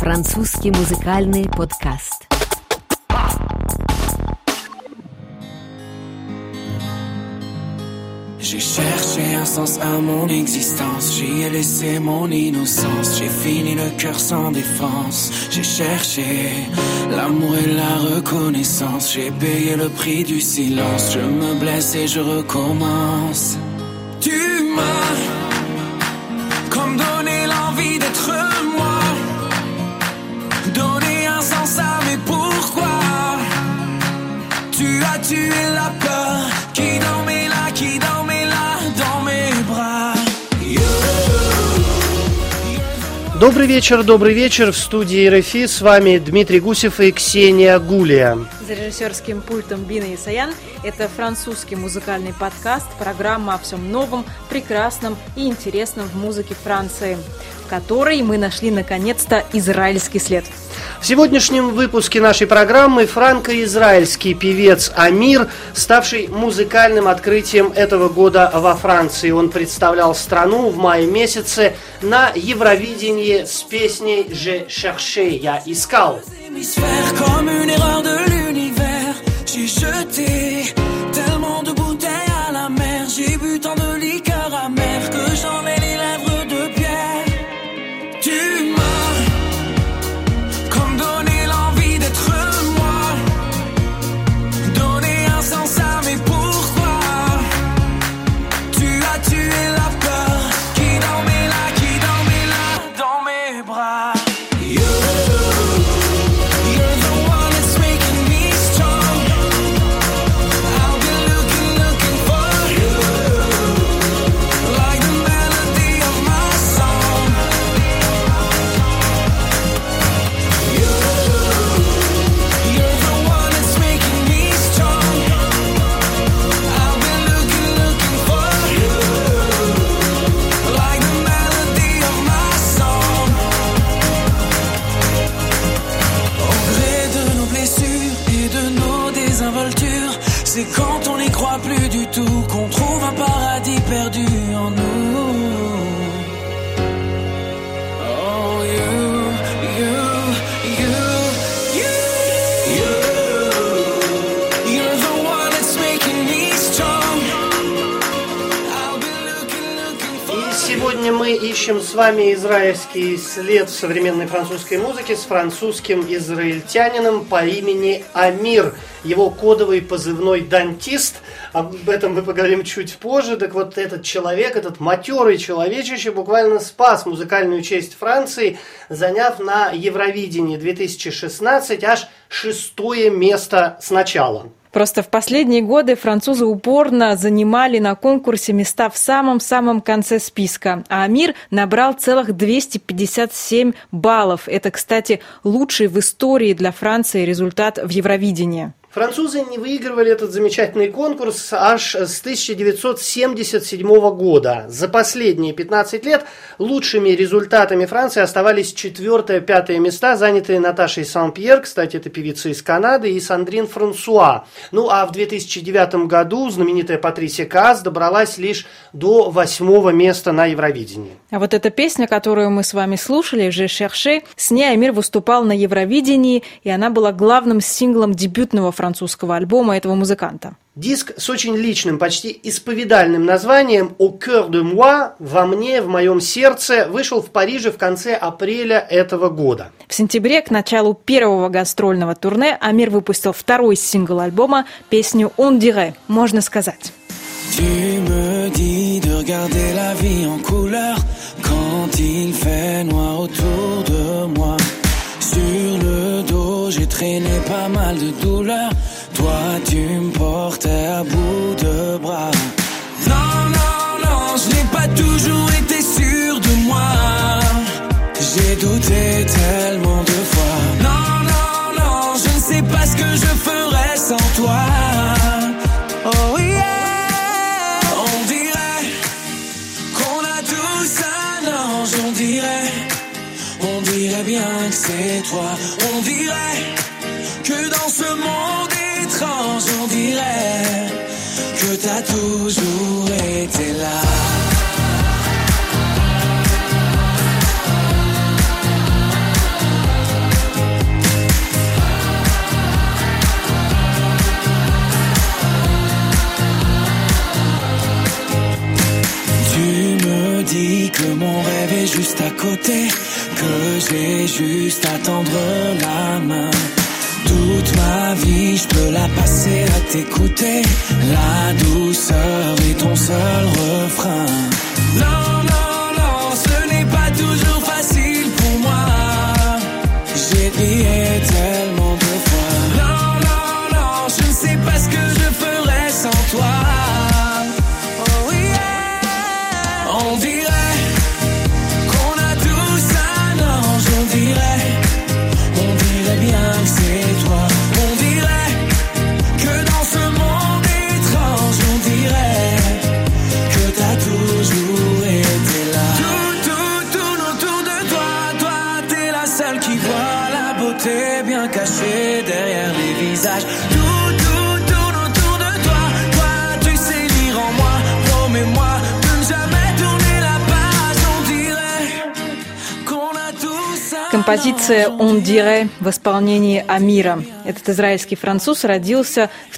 Французский музыкальный подкаст. J'ai cherché un sens à mon existence, j'y ai laissé mon innocence, j'ai fini le cœur sans défense. J'ai cherché l'amour et la reconnaissance, j'ai payé le prix du silence, je me blesse et je recommence. Tu m'as comme donné l'envie d'être moi, donné un sens à mes pourquoi. Tu as tué la peur qui dormait là, qui dormait là dans mes bras. Добрый вечер. В студии РФИ с вами Дмитрий Гусев и Ксения Гулия. За режиссерским пультом Бина Исаян. Это французский музыкальный подкаст, программа о всем новом, прекрасном и интересном в музыке Франции, в которой мы нашли наконец-то израильский след. В сегодняшнем выпуске нашей программы франко-израильский певец Амир, ставший музыкальным открытием этого года во Франции. Он представлял страну в мае месяце на Евровидении с песней «Je cherchais», «Я искал». J'ai jeté tellement de bouteilles à la mer, j'ai bu tant de liqueur amère que j'en ai les lèvres de pierre. Tu m'as comme donné l'envie d'être moi, donné un sens à mes pourquoi. Tu as tué la peur qui dormait là dans mes bras. C'est quand on n'y croit plus du tout qu'on trouve un paradis perdu en nous. Oh, you're the one that's making me strong. I'll be looking for you. И сегодня мы ищем с вами израильский след в современной французской музыке с французским израильтянином по имени Амир. Его кодовый позывной «Дантист». Об этом мы поговорим чуть позже. Так вот, этот человек, этот матерый человечище буквально спас музыкальную честь Франции, заняв на Евровидении 2016 аж 6-е место сначала. Просто в последние годы французы упорно занимали на конкурсе места в самом-самом конце списка. А Амир набрал целых 257 баллов. Это, кстати, лучший в истории для Франции результат в Евровидении. Французы не выигрывали этот замечательный конкурс аж с 1977 года. За последние 15 лет лучшими результатами Франции оставались 4-5 места, занятые Наташей Сан-Пьер, кстати, это певица из Канады, и Сандрин Франсуа. Ну а в 2009 году знаменитая Патрисия Каас добралась лишь до 8-го места на Евровидении. А вот эта песня, которую мы с вами слушали, «Je cherchais», с ней Амир выступал на Евровидении, и она была главным синглом дебютного французского альбома этого музыканта. Диск с очень личным, почти исповедальным названием «Au cœur de moi», «Во мне, в моем сердце», вышел в Париже в конце апреля этого года. В сентябре, к началу первого гастрольного турне, Амир выпустил второй сингл альбома, песню «On dirait», можно сказать. Tu me dis de regarder la vie en couleur quand il fait noir autour de moi. Sur le dos, j'ai traîné pas mal de douleurs. Toi, tu me portais à bout de bras. Non, je n'ai pas toujours été sûr de moi. J'ai douté tellement de fois. Non, je ne sais pas ce que je ferais sans toi. Oh yeah, on dirait qu'on a tous un ange, on dirait bien que c'est toi, on dirait que dans ce monde étrange, on dirait que t'as toujours été là. que mon rêve est juste à côté, que j'ai juste à tendre la main. Toute ma vie, je peux la passer à t'écouter. La douceur est ton seul refrain. Non, non, non, ce n'est pas toujours facile pour moi. J'ai prié tellement de fois. Non, non, non, je ne sais pas ce que je ferais sans toi. Oh yeah. On dirait qu'on a tous un ange. On dirait bien que c'est toi. On dirait que dans ce monde étrange, on dirait que t'as toujours été là. Tout autour de toi, toi t'es la seule qui voit la beauté bien cachée derrière les visages. Tout tourne autour de toi, toi tu sais lire en moi. Promets-moi de ne jamais tourner la page. On dirait qu'on a tous un Композиция «Он диrait» в исполнении Амира. Этот израильский француз родился в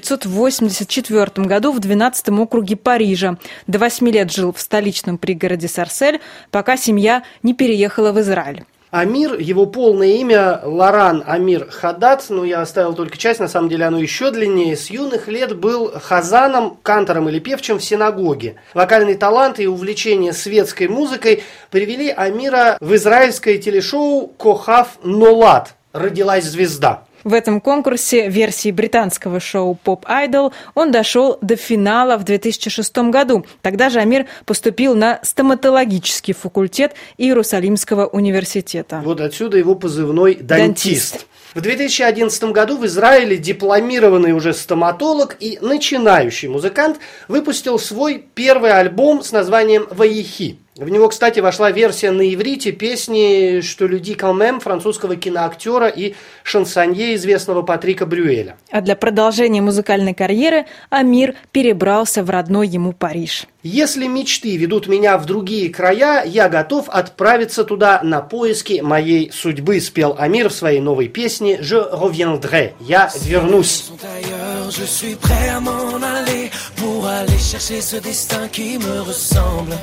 1984 году в 12-м округе Парижа. До 8 лет жил в столичном пригороде Сарсель, пока семья не переехала в Израиль. Амир, его полное имя Лоран Амир Хадад, я оставил только часть, на самом деле оно еще длиннее, с юных лет был хазаном, кантором или певчим в синагоге. Вокальный талант и увлечение светской музыкой привели Амира в израильское телешоу «Кохав Нолад» «Родилась звезда». В этом конкурсе версии британского шоу «Поп Айдол» он дошел до финала в 2006 году. Тогда же Амир поступил на стоматологический факультет Иерусалимского университета. Вот отсюда его позывной «Дантист». В 2011 году в Израиле дипломированный уже стоматолог и начинающий музыкант выпустил свой первый альбом с названием «Ваихи». В него, кстати, вошла версия на иврите песни «Что люди quand французского киноактера и шансонье известного Патрика Брюэля. А для продолжения музыкальной карьеры Амир перебрался в родной ему Париж. «Если мечты ведут меня в другие края, я готов отправиться туда на поиски моей судьбы», спел Амир в своей новой песне «Je reviendrai», «Я вернусь». Je suis prêt à m'en aller pour aller chercher ce destin qui me ressemble.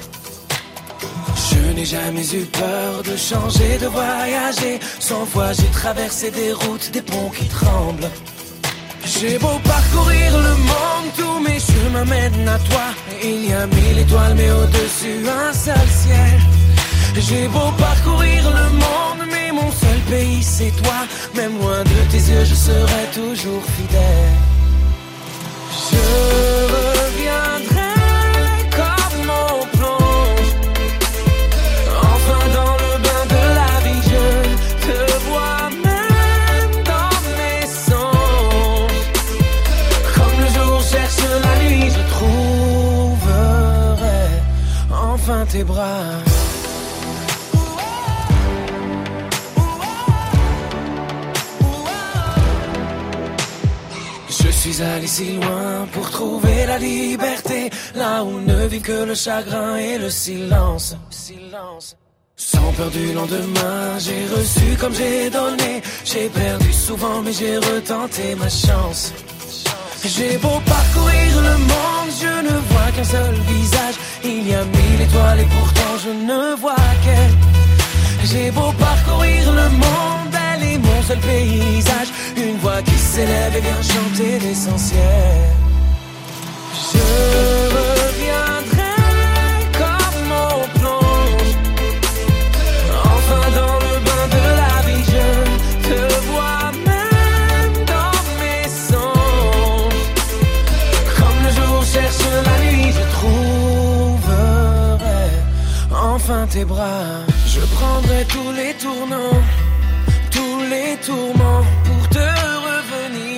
Je n'ai jamais eu peur de changer, de voyager. 100 fois j'ai traversé des routes, des ponts qui tremblent. J'ai beau parcourir le monde, tous mes chemins mènent à toi. Il y a 1000 étoiles mais au-dessus un seul ciel. J'ai beau parcourir le monde mais mon seul pays c'est toi. Même loin de tes yeux je serai toujours fidèle. Je reviendrai comme on plonge enfin dans le bain de la vie. Je te vois même dans mes songes. Comme le jour cherche la nuit, je trouverai enfin tes bras. Je suis allé si loin pour trouver la liberté, là où ne vit que le chagrin et le silence. Sans peur du lendemain, j'ai reçu comme j'ai donné. J'ai perdu souvent mais j'ai retenté ma chance. J'ai beau parcourir le monde, je ne vois qu'un seul visage. Il y a 1000 étoiles et pourtant je ne vois qu'elle. J'ai beau parcourir le monde, elle est mon seul paysage. Une voix qui s'élève et vient chanter l'essentiel. Je reviendrai comme on plonge enfin dans le bain de la vie. Je te vois même dans mes songes. Comme le jour cherche la nuit, je trouverai enfin tes bras. Je prendrai tous les tournants, tous les tourments pour te revenir.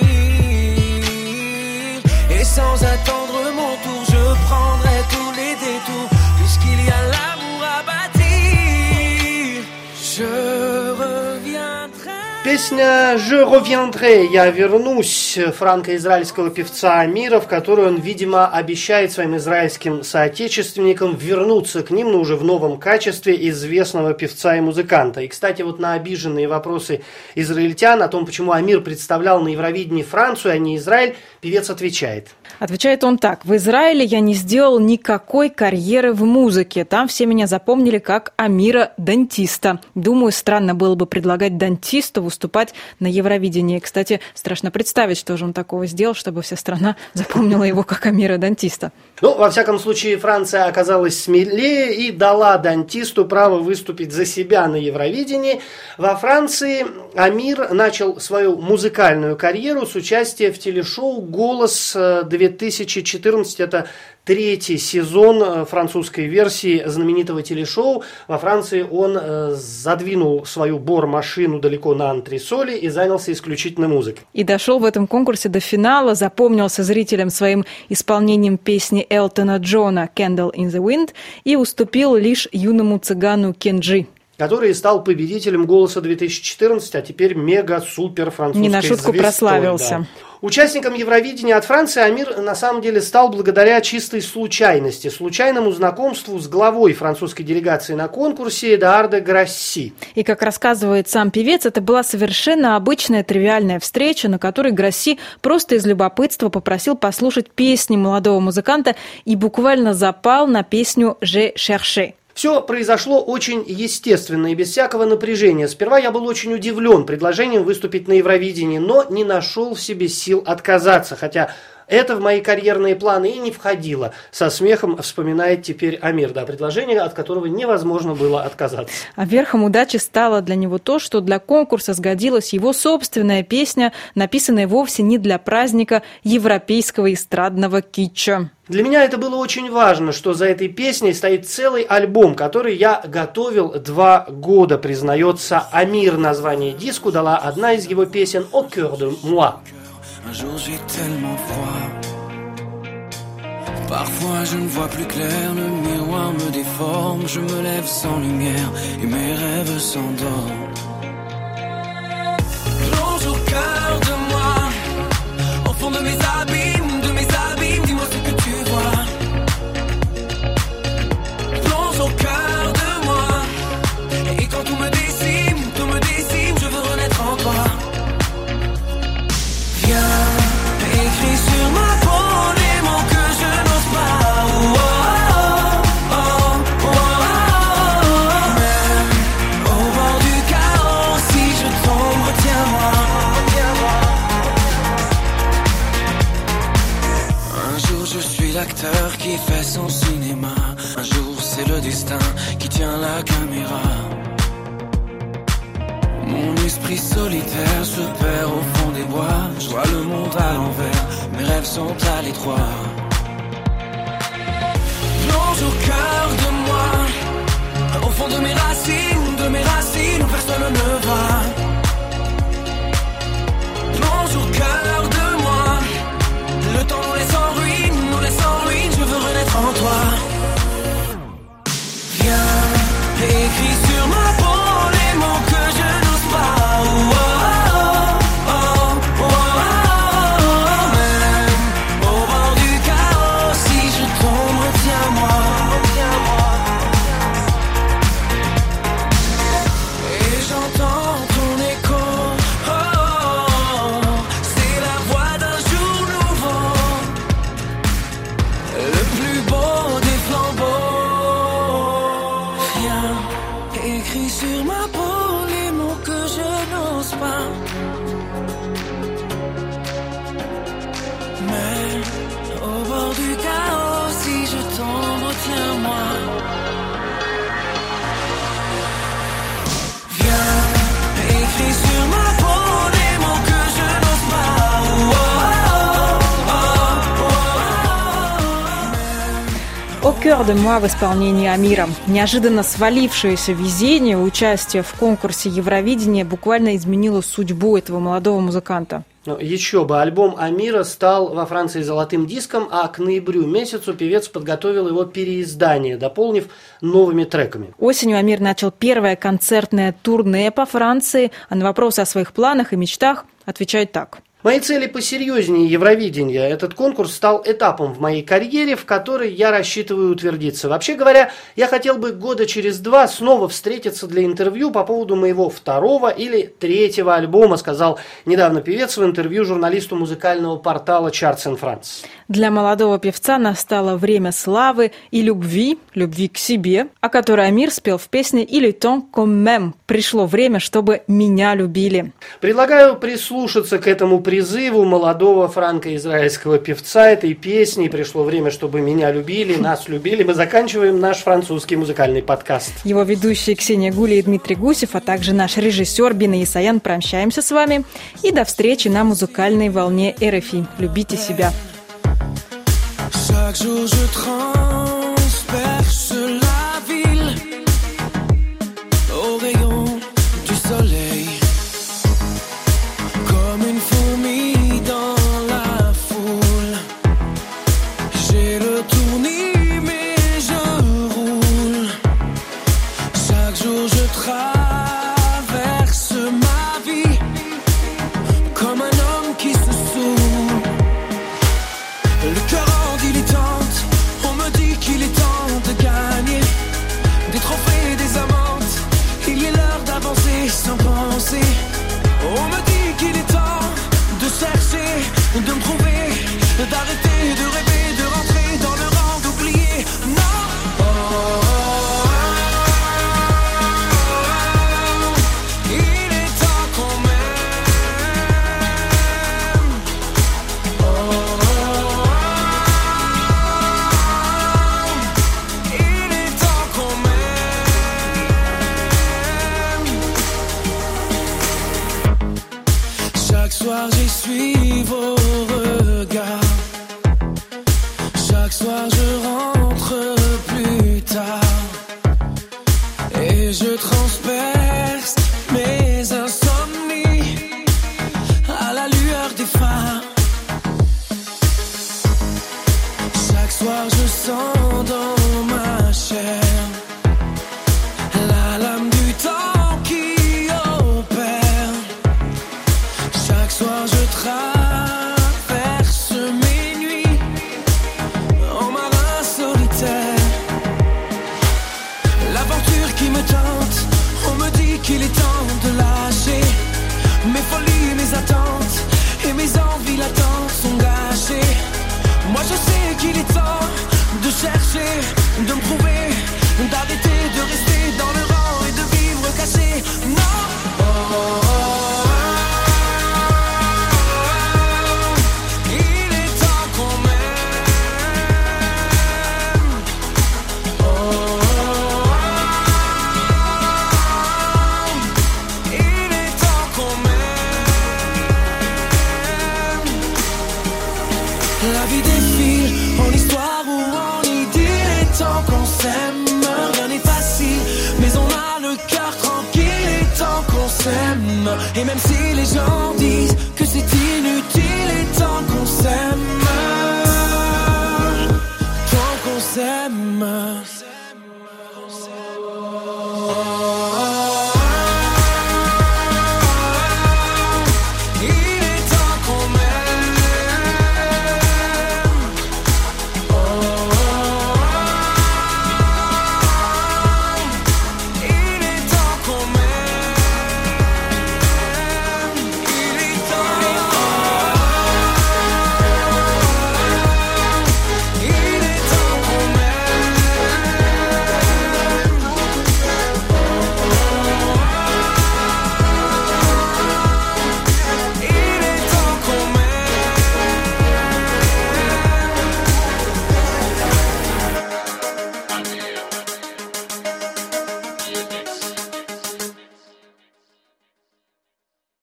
Et sans attendre mon tour, je prendrai tous les détours, puisqu'il y a l'amour à bâtir. Je reviendrai. Песня «Je reviendrai», «Я вернусь» франко-израильского певца Амира, в которой он, видимо, обещает своим израильским соотечественникам вернуться к ним, но уже в новом качестве известного певца и музыканта. И, кстати, вот на обиженные вопросы израильтян о том, почему Амир представлял на Евровидении Францию, а не Израиль, певец отвечает. Отвечает он так: в Израиле я не сделал никакой карьеры в музыке. Там все меня запомнили как Амира-дантиста. Думаю, странно было бы предлагать дантисту выступать на Евровидении. Кстати, страшно представить, что же он такого сделал, чтобы вся страна запомнила его как Амира-дантиста. Ну, во всяком случае, Франция оказалась смелее и дала дантисту право выступить за себя на Евровидении. Во Франции Амир начал свою музыкальную карьеру с участия в телешоу «Голос-2014». Это третий сезон французской версии знаменитого телешоу. Во Франции он задвинул свою бор-машину далеко на антресоли и занялся исключительно музыкой. И дошел в этом конкурсе до финала, запомнился зрителям своим исполнением песни Элтона Джона «Candle in the Wind» и уступил лишь юному цыгану Кенджи, который стал победителем «Голоса-2014», а теперь мега-супер французской звездой. Не на шутку прославился. Да. Участником Евровидения от Франции Амир на самом деле стал благодаря чистой случайности, случайному знакомству с главой французской делегации на конкурсе Эдуар де Грасси. И, как рассказывает сам певец, это была совершенно обычная тривиальная встреча, на которой Грасси просто из любопытства попросил послушать песни молодого музыканта и буквально запал на песню «Je cherchais». Все произошло очень естественно и без всякого напряжения. Сперва я был очень удивлен предложением выступить на Евровидении, но не нашел в себе сил отказаться, хотя это в мои карьерные планы и не входило. Со смехом вспоминает теперь Амир, предложение, от которого невозможно было отказаться. А верхом удачи стало для него то, что для конкурса сгодилась его собственная песня, написанная вовсе не для праздника европейского эстрадного китча. Для меня это было очень важно, что за этой песней стоит целый альбом, который я готовил 2 года, признается Амир. Название диску дала одна из его песен «Au cœur de moi». Un jour j'ai tellement froid. Parfois je ne vois plus clair, le miroir me déforme. Je me lève sans lumière et mes rêves s'endorment. Plonge au cœur de moi, au fond de mes abîmes, dis-moi ce que tu vois. Plonge au cœur de moi, et quand tout me décime, je veux renaître en toi. Viens, écris sur ma peau les mots que je n'ose pas. Oh, oh, oh, oh, oh. Même au bord du chaos, si je tombe, retiens-moi. Un jour je suis l'acteur qui fait son cinéma. Un jour c'est le destin qui tient la caméra. Mon esprit solitaire se perd au fond des bois. Je vois le monde à l'envers, mes rêves sont à l'étroit. Plonge au cœur de moi, au fond de mes racines où personne ne va. Plonge au cœur de moi, le temps nous laisse en ruine, je veux renaître en toi. Viens, écris sur ma peau les mots que je n'ose pas. Oh, oh, oh, oh, oh. Même au bord du chaos, si je tombe, retiens-moi. Et j'entends ton écho, oh, c'est la voix d'un jour nouveau, le plus beau des flambeaux. Viens, écris sur ma peau les mots que je n'ose pas. Mais au bord du chaos, si je tombe, retiens-moi. Viens, écris sur ma peau les mots que je n'ose pas. Oh, oh, oh, oh. «Au cœur de moi» в исполнении Амира. Неожиданно свалившееся везение участия в конкурсе Евровидения буквально изменило судьбу этого молодого музыканта. Ну, еще бы, альбом Амира стал во Франции золотым диском, а к ноябрю месяцу певец подготовил его переиздание, дополнив новыми треками. Осенью Амир начал первое концертное турне по Франции, а на вопросы о своих планах и мечтах отвечает так. Мои цели посерьезнее Евровидения. Этот конкурс стал этапом в моей карьере, в которой я рассчитываю утвердиться. Вообще говоря, я хотел бы года через 2 снова встретиться для интервью по поводу моего 2-го или 3-го альбома, сказал недавно певец в интервью журналисту музыкального портала Charts in France. Для молодого певца настало время славы и любви к себе, о которой Амир спел в песне «Il est temps quand même». Пришло время, чтобы меня любили. Предлагаю прислушаться к этому призыву молодого франко-израильского певца, этой песни. Пришло время, чтобы меня любили, нас любили. Мы заканчиваем наш французский музыкальный подкаст. Его ведущие Ксения Гуля и Дмитрий Гусев, а также наш режиссер Бина Исаян прощаемся с вами. И до встречи на музыкальной волне РФИ. Любите себя. Chaque jour je transperce la ville au rayon du soleil, comme une fourmi dans la foule. J'ai le tournis mais je roule. Chaque jour je traverse ma vie comme un homme qui se saoule. Le cœur en dilettante, on me dit qu'il est temps de gagner des trophées et des amantes. Il est l'heure d'avancer sans penser. On me dit qu'il est temps de chercher, de me trouver, d'arrêter de rêver, de rentrer dans le rang d'oublier. Non, il est temps qu'on m'aime. Il est temps qu'on m'aime. Chaque soir j'essuie vos regards. Chaque soir je rentre plus tard et je transperce mes insomnies à la lueur des phares. Chaque soir je sens dans ma chair la lame du temps qui opère. Chaque soir je traverse mes nuits en marin solitaire. L'aventure qui me tente, on me dit qu'il est temps de lâcher mes folies, mes attentes et mes envies latentes sont gâchées. Moi je sais qu'il est temps de chercher, de me prouver, d'arrêter de rester dans le rang et de vivre caché. Non, il est temps qu'on m'aime. Il est temps qu'on m'aime. La vie défile en histoire ou en idylle. Il est temps qu'on s'aime. Rien n'est facile, mais on a le cœur tranquille. Il est temps qu'on s'aime. Et même si les gens disent